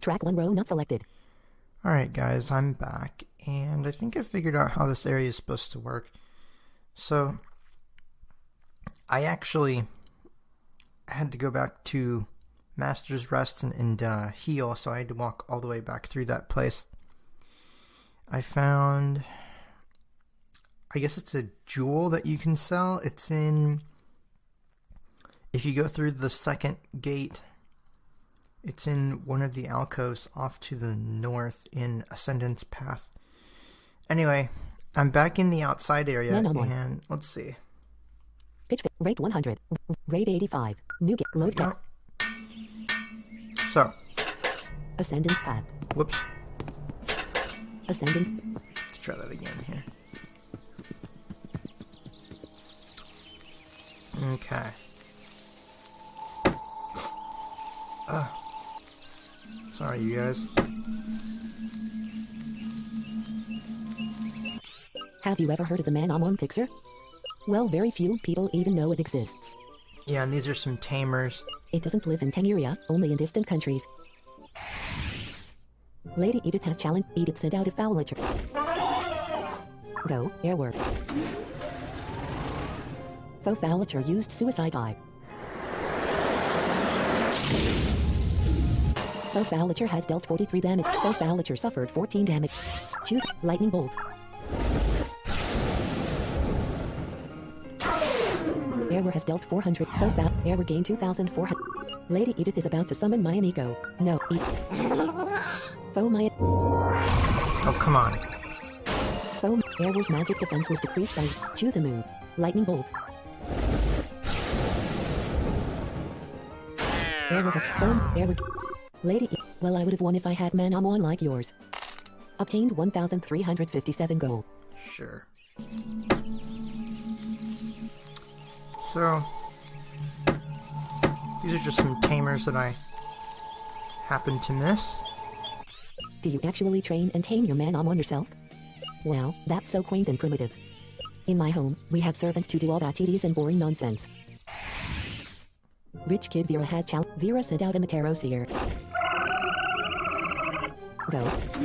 Track 1 row not selected. Alright guys, I'm back, and I think I figured out how this area is supposed to work. So, I actually had to go back to Master's Rest and heal, so I had to walk all the way back through that place. I found, I guess it's a jewel that you can sell. It's in, if you go through the second gate, it's in one of the alcoves off to the north in Ascendance Path. Anyway, I'm back in the outside area, and let's see. Pitch fit, rate 100, rate 85, new get, load get. So. Ascendance Path. Whoops. Ascendance. Let's try that again here. Okay. Sorry, you guys. Have you ever heard of the Man-Amon Pixar? Well, very few people even know it exists. Yeah, and these are some tamers. It doesn't live in Tenuria, only in distant countries. Lady Edith has challenged Edith sent out a Fowlager. Go, airwork. Faux Fowlager used suicide dive. Faux Fowlager has dealt 43 damage. Faux Fowlager suffered 14 damage. Choose lightning bolt. Airware has dealt 400. Faux Fowl. Airware gained 2,400. Lady Edith is about to summon Mayaniko. No. Faux Maya. Oh, come on. Faux Airware's magic defense was decreased by. Choose a move. Lightning bolt. Airware has Faux Airware. Lady Edith. Well, I would have won if I had Man-Amon like yours. Obtained 1,357 gold. Sure. So, these are just some tamers that I happened to miss. Do you actually train and tame your Man-Amon yourself? Wow, that's so quaint and primitive. In my home, we have servants to do all that tedious and boring nonsense. Rich kid Vera has challenged. Vera sent out a Matero Seer. Go.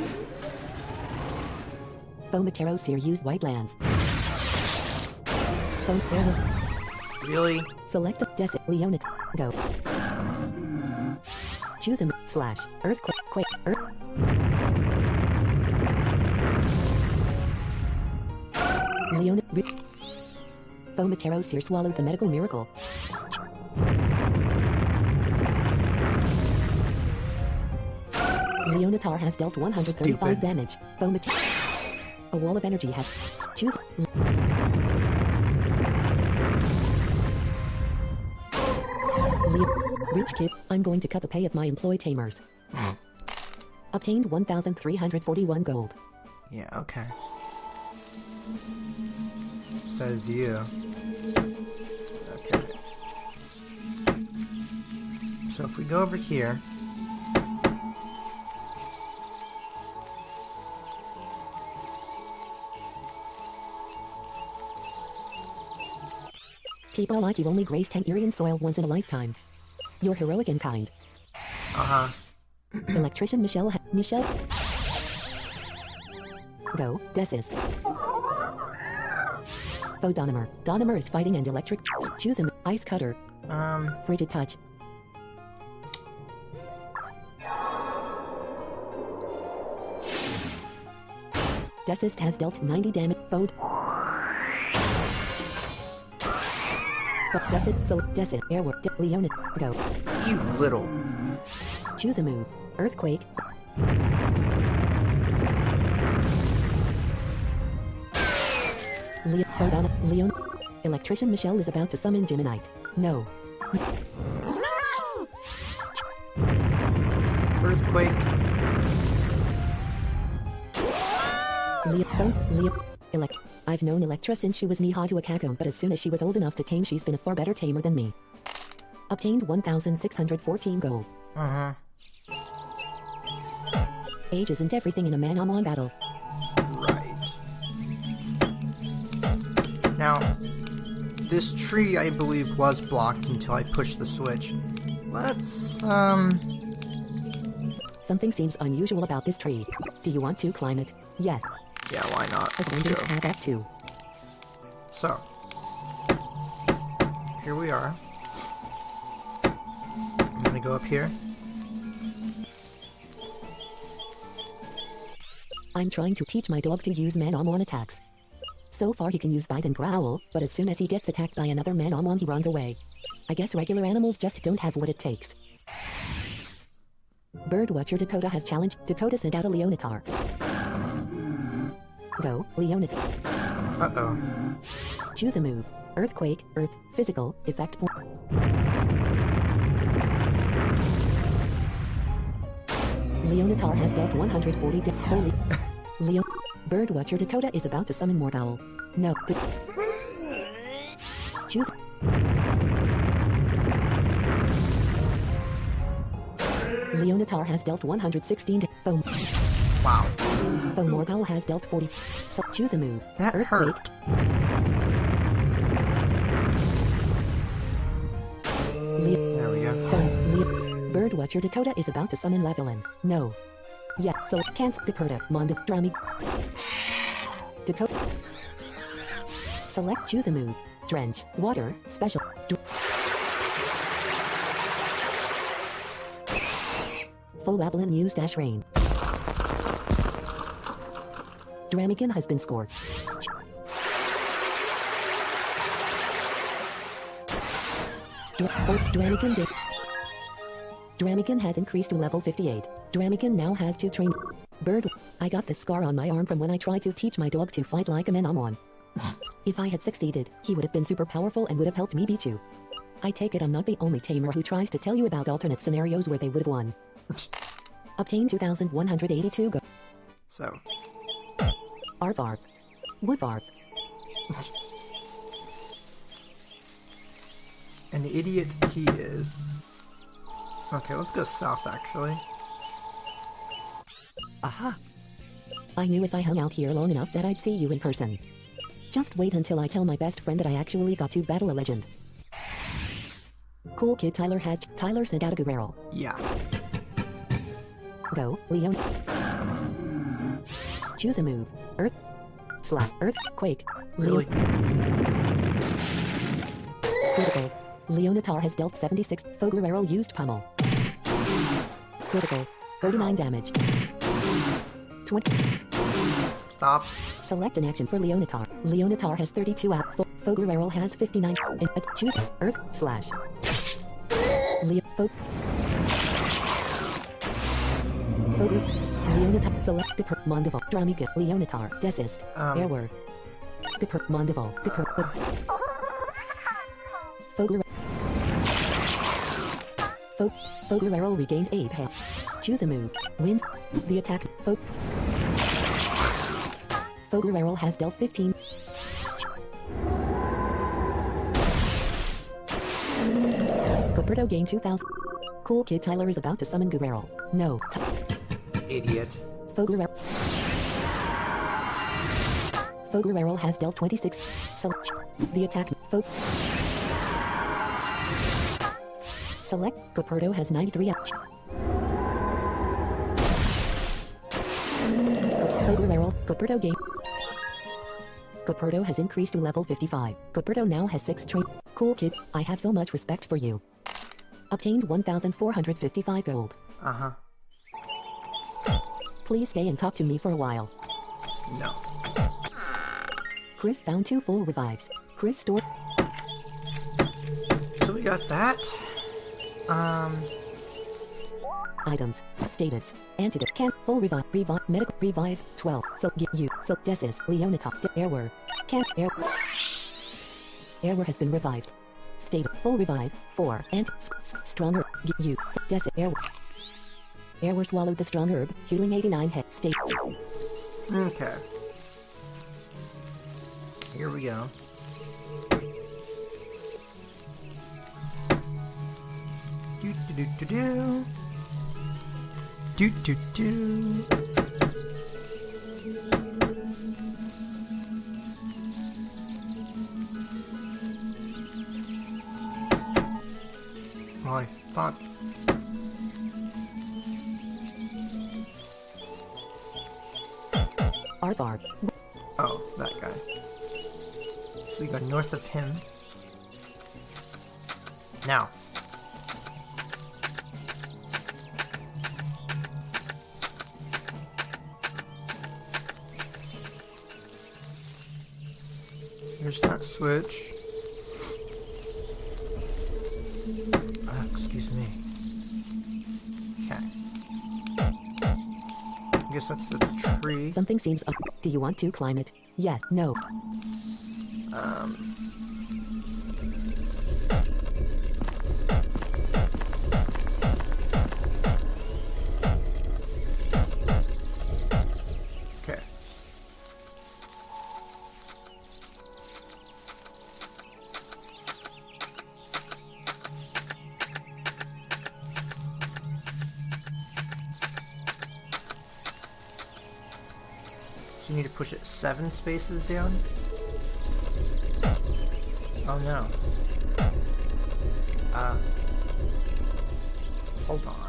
Faux Matero Seer used white lands. Faux Really? Select the Desit Leonid. Go. Choose a slash earthquake quake earth. Leonid Rich. Faux Matero Seer swallowed the medical miracle. Leonatar has dealt 135 damage. Faux Matero. A wall of energy has. Choose. Rich kid, I'm going to cut the pay of my employee tamers. Obtained 1,341 gold. Yeah, okay. Says you. Okay. So if we go over here. People like you only grace Tenurian soil once in a lifetime. You're heroic and kind. Uh-huh. Electrician Michelle. Go, Desis. Faux Donimer. Donimer is fighting and electric. Choose him. Ice cutter. Frigid touch. Desist has dealt 90 damage. Faux. Desit, so Desit, airwork, Leonid, go. You little. Choose a move. Earthquake. Leon. Electrician Michelle is about to summon Geminite. No. Earthquake. I've known Electra since she was knee-high to a cacomb, but as soon as she was old enough to tame, she's been a far better tamer than me. Obtained 1,614 gold. Uh-huh. Age isn't everything in a Man-Amon battle. Right. Now, this tree, I believe, was blocked until I pushed the switch. Let's, Something seems unusual about this tree. Do you want to climb it? Yes. Yeah, why not? Let's Ascendant go. tab F2. So, here we are. I'm gonna go up here. I'm trying to teach my dog to use man-on-one attacks. So far he can use bite and growl, but as soon as he gets attacked by another man-on-one he runs away. I guess regular animals just don't have what it takes. Birdwatcher Dakota has challenged. Dakota sent out a Leonatar. Go, Leonatar. Uh-oh. Choose a move. Earthquake, Earth, Physical, Effect. Leonatar has dealt 140 Holy. Birdwatcher Dakota is about to summon Morgowl. No. Choose. Leonatar has dealt 116 Foam. Wow. Foam Morgowl has dealt 40. So choose a move. That Earthquake. hurt. There we go. Birdwatcher Dakota is about to summon Lavalin. No. Yeah, so can't Dakota, Mondo, Drami. Dakota. Select choose a move. Drench, Water, Special. Full Lavalin use dash rain. Dramigan has been scored. Dramigan has increased to level 58. Dramigan now has 2 train. Bird. I got this scar on my arm from when I tried to teach my dog to fight like a man-on-one. If I had succeeded, he would have been super powerful and would have helped me beat you. I take it I'm not the only tamer who tries to tell you about alternate scenarios where they would have won. Obtain 2,182 go. So. Arvarv. Woodvarv. An idiot he is. Okay, let's go south actually. Aha! I knew if I hung out here long enough that I'd see you in person. Just wait until I tell my best friend that I actually got to battle a legend. Cool Kid Tyler sent out a Guerrero. Yeah. Go, Leon. Choose a move. Earth. Earthquake. Really? Critical. Leonatar has dealt 76. Foguerero used Pummel. Critical. 39 damage. 20. Stop. Select an action for Leonatar. Leonatar has 32 out. Foguerero has 59. And choose Earth slash. Leonatar. Select the Mondival. Dramiga. Leonatar. Desist. Airword. The Mondival. The Foguerero regained 8 health. Choose a move. Wind. The attack. Foguerero has dealt 15. Gilberto gained 2,000. Cool Kid Tyler is about to summon Guerrero. No. Idiot. Foguerero has dealt 26. Select the attack. Select. Gilberto has 93 out. Gilberto game. Gilberto has increased to level 55. Gilberto now has 6 train. Cool Kid, I have so much respect for you. Obtained 1,455 gold. Uh-huh. Please stay and talk to me for a while. No. Chris found 2 full revives. Chris stored. So we got that. Items. Status. Antidote. Can't. Full revive. Medical. Revive. 12. So get you. So Desis. Leonatar. Airware. Can't. Airware has been revived. State. Full revive. 4. And strong herb. Get you. So Desis. Airware. Airware swallowed the strong herb. Healing 89 hit. State. Okay. Here we go. Do do do do do. Do do do. Well, I thought. Arfar. Oh, that guy. So we go north of him. Now. Here's that switch. Excuse me. Okay. I guess that's the tree. Something seems up. Do you want to climb it? Yes. No. Okay. So you need to push it 7 spaces down? Oh no. Hold on.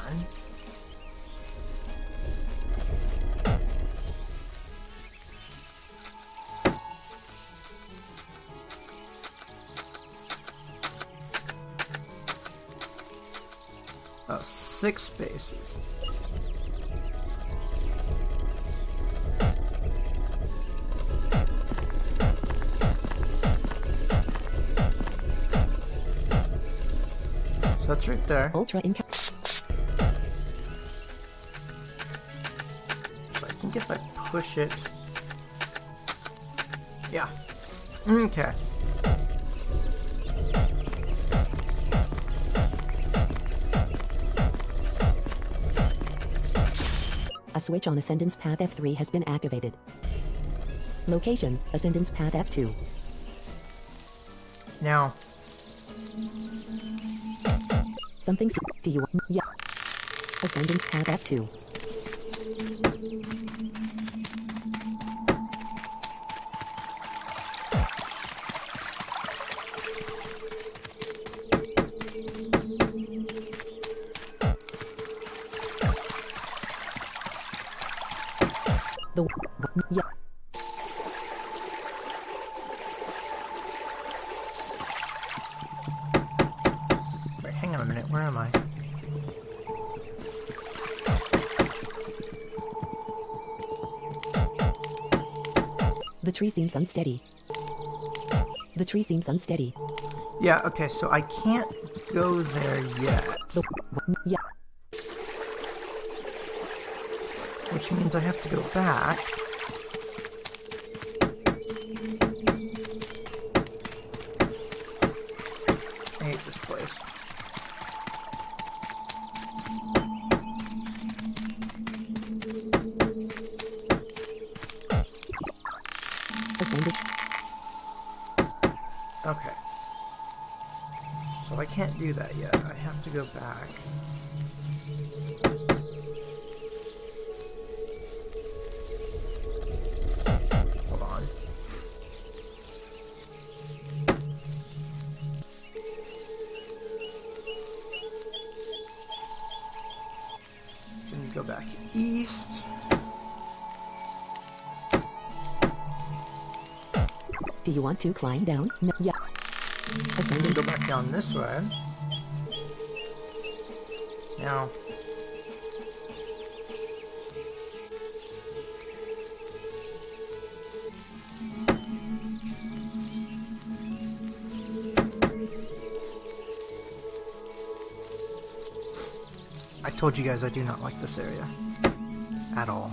Oh, 6 spaces. So that's right there. Ultra in. So I think if I push it... Yeah. Okay. A switch on Ascendance Path F3 has been activated. Location, Ascendance Path F2. Now, Something. Do you want? Yeah. Ascendance Path F2. The. Yeah. wait, hang on a minute. Where am I? The tree seems unsteady. The tree seems unsteady. Yeah, okay, so I can't go there yet. The. Yeah. Which means I have to go back. I hate this place. Ascended. Okay. So I can't do that yet. I have to go back. Hold on. Then go back east. Do you want to climb down? No. Yeah. Then Ascending. go back down this way. Now. I told you guys I do not like this area. At all.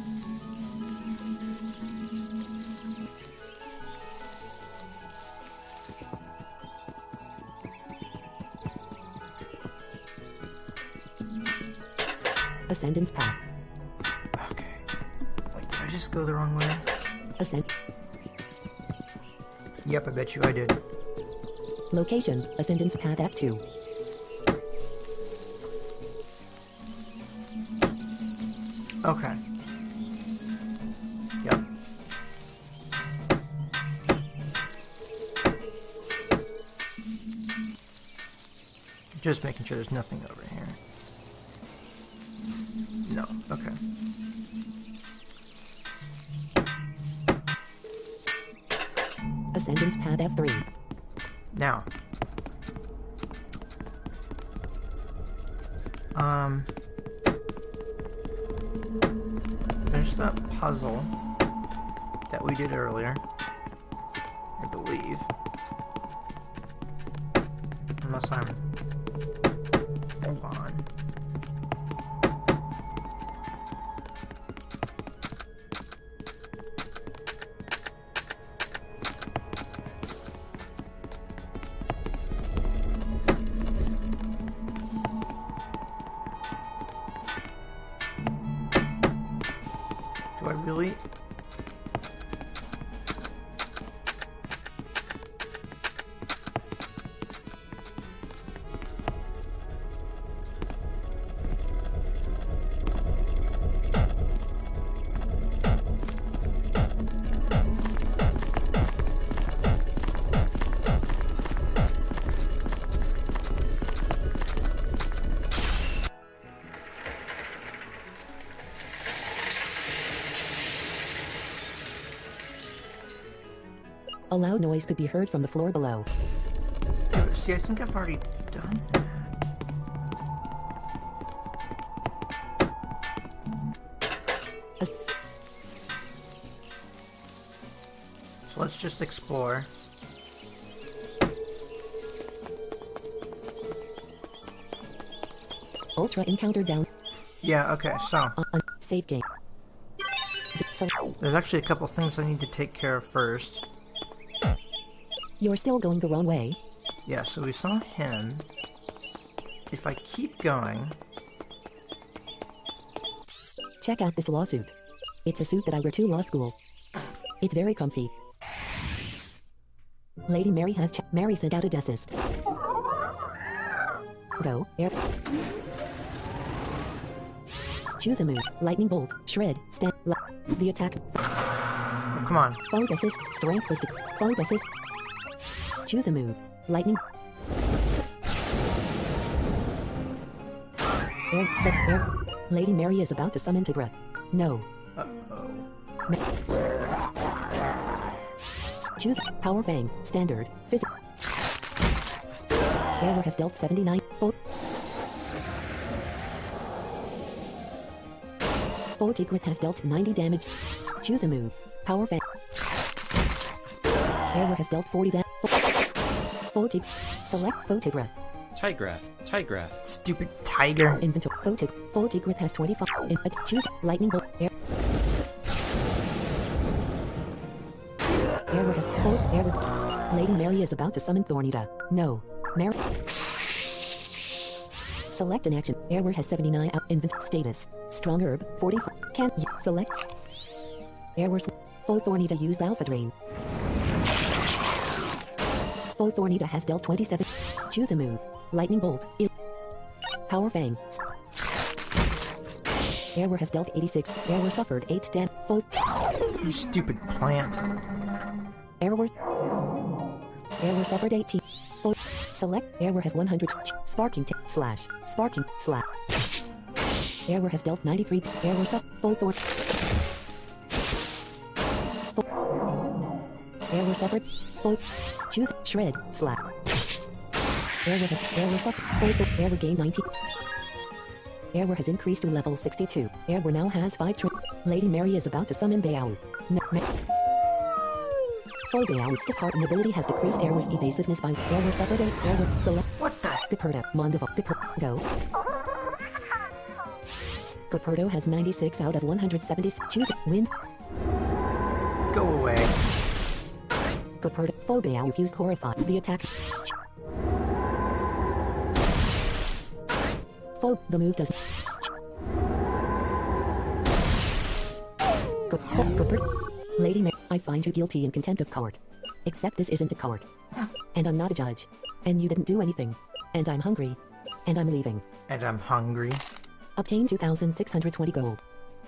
Ascendance Path. Okay. Wait, did I just go the wrong way? Ascend. Yep, I bet you I did. Location, Ascendance Path F2. Okay. Yep. Just making sure there's nothing over here. No, okay. Descendants Pad F3. Now. There's that puzzle that we did earlier, I believe. Unless I'm... Hold on. Do I really? A loud noise could be heard from the floor below. See, I think I've already done that. So let's just explore. Ultra encounter down. Yeah, okay, so Save game. So, there's actually a couple things I need to take care of first. you're still going the wrong way. Yeah, so we saw him. If I keep going... Check out this lawsuit. It's a suit that I wear to law school. It's very comfy. Lady Mary has Mary sent out a desist. Go, air. Choose a move. Lightning bolt, shred, stand, the attack. Oh, come on. Foe desist's strength was foe desist. Choose a move. Lightning. Air. Lady Mary is about to summon Tigra. No. Uh-oh. Choose Power Fang, Standard, Physic. Error has dealt 79. Foe Tigrith has dealt 90 damage. Choose a move. Power Fang. Error has dealt 40 damage. Select Foe Tigra. Tygraph. Stupid tiger. Inventory. Foe Tigrith has 25. Choose Lightning Bolt. Error has Error. Lady Mary is about to summon Thornita. No. Mary. Select an action. Error has 79 out. Status. Strong Herb. 44. Can't. Select. Errors. Foe Thornita used Alpha Drain. Foe Thornita has dealt 27. Choose a move. Lightning Bolt. Power Fang. Error has dealt 86. Error suffered 8 damage. Foe. You stupid plant. Error suffered 18. Foe. Select. Error has 100. Sparking. Sparking. Error has dealt 93. Error suffered. Foe Thorn. Error suffered. Foe. Choose. Shred. Error suffered. Error gained 90. Error has increased to level 62. Error now has 5 Lady Mary is about to summon Beow. Foe Beow's disheartened ability has decreased Error's evasiveness by Error suffered 8. Error select. What the? Caperta. Mondival. Go. Caperto has 96 out of 170. Choose Wind. Go away. Caperta. Foe Beow used Horrify. The attack. Foe. The move does. Lady Mary, I find you guilty in contempt of court. Except this isn't a court. And I'm not a judge. And you didn't do anything. And I'm hungry. And I'm leaving. And I'm hungry. Obtain 2,620 gold.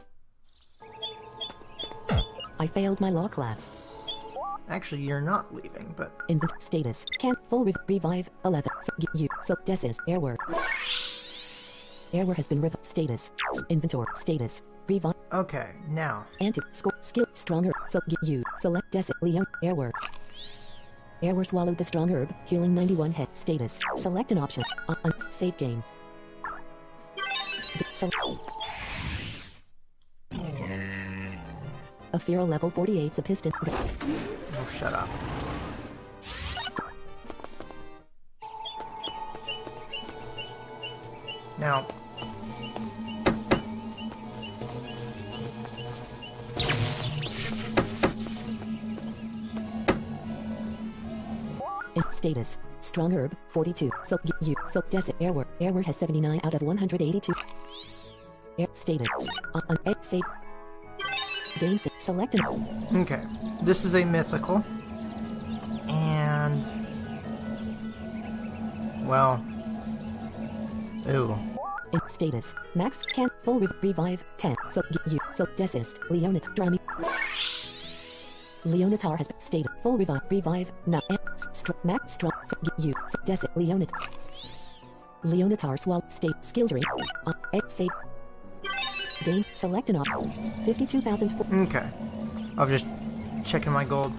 I failed my law class. Actually, you're not leaving, but... Status. Can't full revive. 11. Desist. Error. Error has been status. Inventory. Status. Revive. Okay, now. Score. Skill. Stronger. Select. Desit. Leon. Error. Airware swallowed the strong herb, healing 91 health. Status. Select an option. Save game. A Feral level 48's a piston. Oh, shut up. Now, status. Strong herb, 42. So, Desert Airware. Airware has 79 out of 182. Status. Save. Game select an. okay. This is a mythical. And... well... ooh. Status. Max can full revive 10. So desist. Leonatar Leonatar has stated full revive not max strong desist Leonatar swell state skill drink save game select an option 52,000 okay. I'm just checking my gold.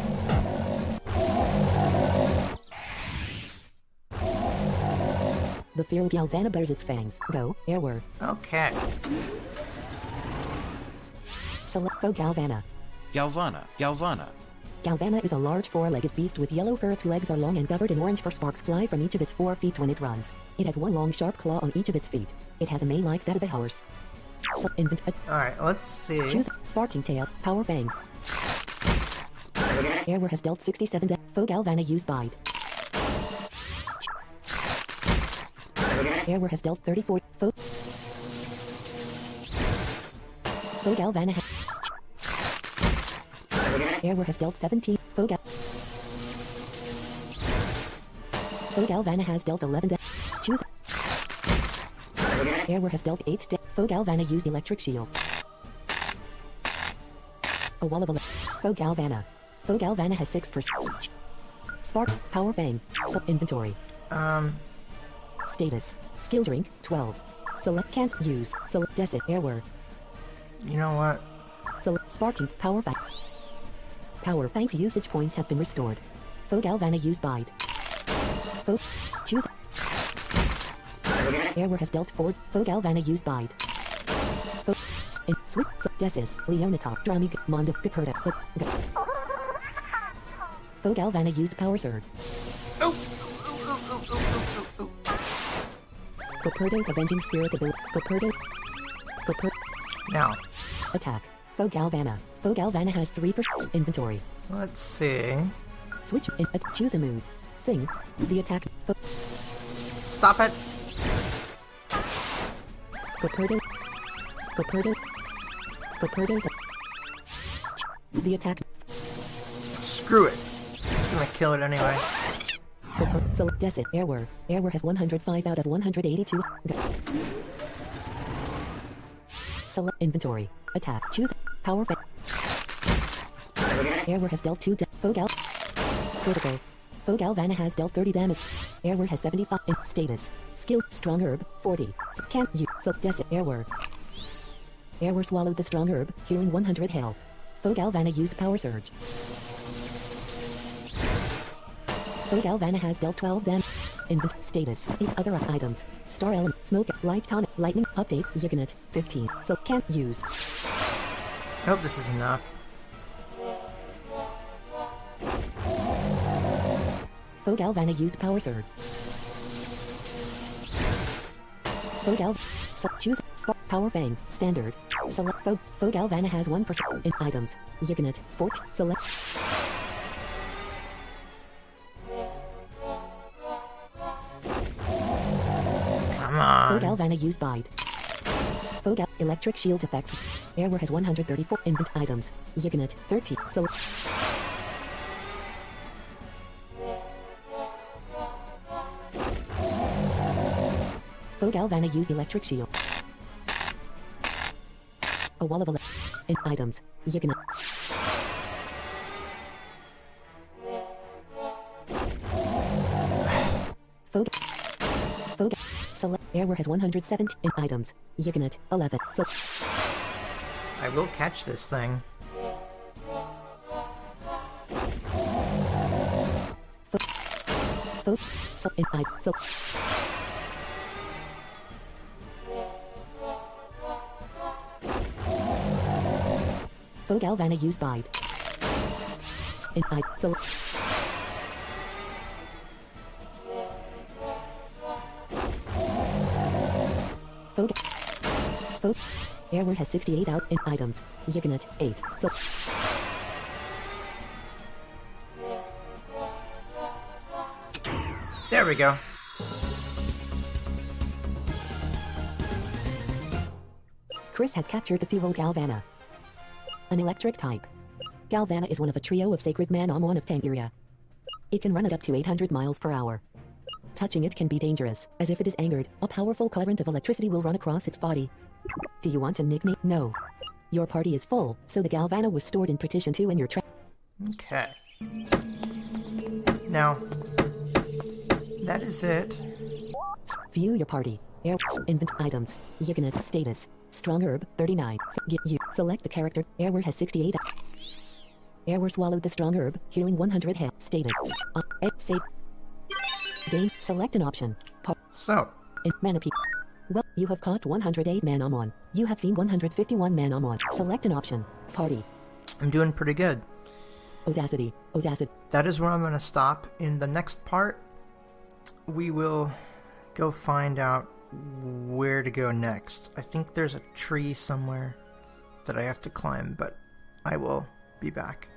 The feral Galvana bears its fangs. Go, Airware. Okay. Select Faux Galvana. Galvana. Galvana. Galvana is a large four-legged beast with yellow fur. Its legs are long and covered in orange fur. Sparks fly from each of its 4 feet when it runs. It has one long sharp claw on each of its feet. It has a mane like that of a horse. Alright, let's see. Choose Sparking Tail, Power Fang. Airware has dealt 67 Faux Galvana used bite. Airware has dealt 34 Faux Galvana Airware has dealt 17 Faux Galvana has dealt 11 Choose Airware has dealt 8 Faux Galvana used electric shield. A wall of Faux Galvana. Faux Galvana has 6%. Sparks, Power Fang. Inventory. Status. Skill drink, 12. Select can't use. Select Desert Airware. You know what? Select Sparking, Power Fang. Power Fang's usage points have been restored. Faux Galvana used bite. Faux. Choose. Airware has dealt 4. Faux Galvana used bite. Faux. Switch. Desis. Leonatar. Dramic. Mondo. Gaperta. Faux Galvana used Power Surge. Oh! Goperto's Avenging Spirit ability. Goperto. Now. Attack. Faux Galvana. Faux Galvana has 3% inventory. Let's see. Switch. Choose a move. Sing. The attack. Stop it! Goperto's the attack. Screw it. I'm gonna kill it anyway. Select Desert Airware. Airware has 105 out of 182. Select inventory. Attack. Choose Power Fang. Airware has dealt 2 Faux Gal. Critical. Faux Galvana has dealt 30 damage. Airware has 75 in status. Skill Strong Herb 40. Can't use Desert Airware. Airware swallowed the Strong Herb, healing 100 health. Faux Galvana used Power Surge. Faux Galvana has dealt 12 damage. Status. 8 other items. Star Element. Smoke. Life Tonic. Lightning. Update. Yignet. 15. So can't use. I hope this is enough. Faux Galvana used Power Surge. Faux Gal. Choose Power Fang. Standard. Select Faux Galvana has 1% in items. Yignet. 14. Select. Come on. Faux Galvana used bite. Faux Gal. Electric Shield effect. Airware has 134 invent items. Yignet. 30. Select. Faux Galvana used electric shield. A wall of in items. Yignet. Faux select Airware has 117 in items. Yignet. 11. So I will catch this thing. Faux Galvana used bite. Airward has 68 out in items. Yignet 8. There we go. Chris has captured the feral Galvana. An electric type. Galvana is one of a trio of sacred Manamon of Tangiria. It can run at up to 800 miles per hour. Touching it can be dangerous, as if it is angered, a powerful current of electricity will run across its body. Do you want a nickname? No. Your party is full, so the Galvana was stored in Partition 2 in your Okay. Now, that is it. View your party. Air invent items. Yignet status. Strong herb 39. You select the character. Airward has 68. Airward swallowed the strong herb, healing 100 health. Status. Save. Gain. Select an option. So, in Manapy. Well, you have caught 108 Manamon. You have seen 151 Manamon. Select an option. Party. I'm doing pretty good. Audacity. That is where I'm going to stop. In the next part, we will go find out where to go next. I think there's a tree somewhere that I have to climb, but I will be back.